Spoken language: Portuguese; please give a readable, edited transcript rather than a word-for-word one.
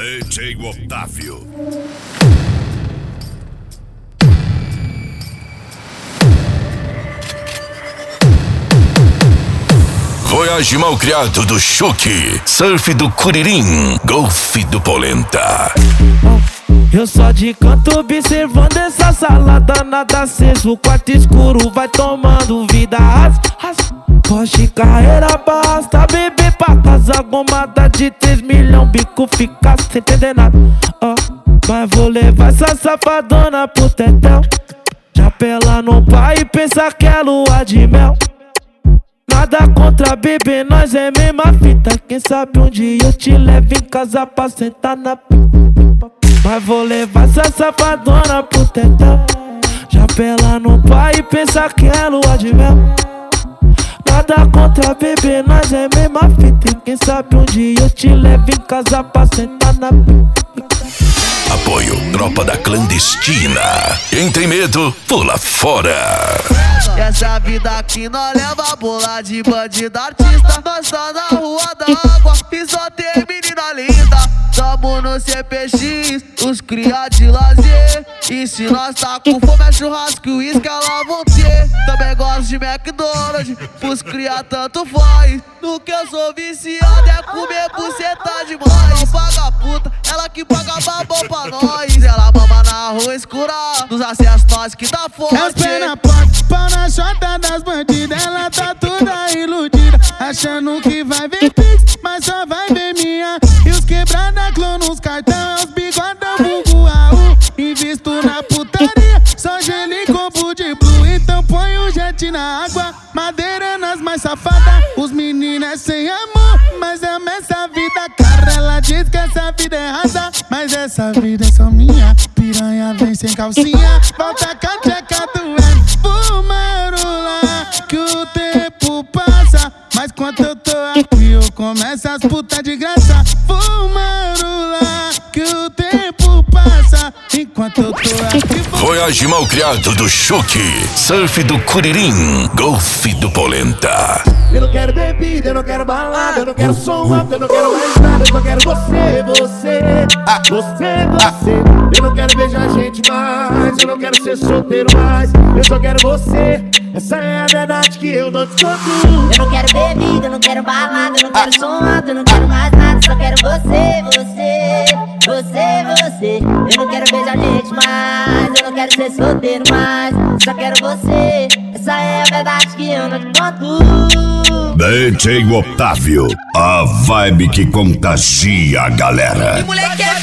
DJ Otávio. Voyage malcriado do Chuque, surf do Curirim, golfe do Polenta. Eu só de canto observando essa salada, nada aceso, o quarto escuro vai tomando vida. Porsche carreira basta, bebê pra casa, gomada de 3 milhões, bico fica sem entender nada. Mas vou levar essa safadona pro tetel, chapela no pai e pensa que é lua de mel. Nada contra bebê, nós é mesma fita. Quem sabe um dia eu te levo em casa pra sentar na pipa. Mas vou levar essa safadona pro tetel, chapela no pai e pensa que é lua de mel. Nada contra bebê, nós é mesma fita. Quem sabe um dia eu te levo em casa pra sentar na pipa. Apoio Tropa da Clandestina. Quem tem medo, pula fora. Essa vida aqui nós leva bola de bandido artista. Nós tá na rua da água e só tem menina linda. Tamo no CPX, os cria de lazer. E se nós tá com fome é churrasco e uísque elas vão ter. Também gosto de McDonald's, pros cria tanto faz. No que eu sou viciado é comer buceta demais. Não paga puta, ela que paga babão pra nós. Ela mama na rua escura, nos acessos nós que tá forte. É os pé na porta, pau na chota das bandidas. Ela tá toda iludida, achando que vai ver pix, mas só vai ver minha. E os quebrada clã nos cartão, é os bigodão vulgo AU. Invisto na putaria, só gelo e combo de blue. Então põe o jet na água, madeira nas mais safadas. Os meninos é sem amor, mas ama essa vida cara. Ela diz que essa vida é rasa, mas essa vida é só minha. Piranha vem sem calcinha, volta com a tcheca doendo. Fumarola, que o tempo passa, mas quando eu tô aqui eu começo as putas de graça. Fumarola, que o tempo passa, enquanto eu tô aqui. Voyage malcriado do Chuque, surf do Curirim, golfe do Polenta. Eu não quero bebida, eu não quero balada, eu não quero som alto, eu não quero mais nada. Eu só quero você, você. Eu não quero beijar gente mais, eu não quero ser solteiro mais. Eu só quero você, essa é a verdade que eu não te conto. Eu não quero bebida, eu não quero balada, eu não quero som alto, eu não quero mais nada. Só quero você. Eu não quero beijar gente mais, eu não quero ser solteiro mais. Só quero você, essa é a verdade que eu não te conto. DJ Otávio, a vibe que contagia a galera. Moleque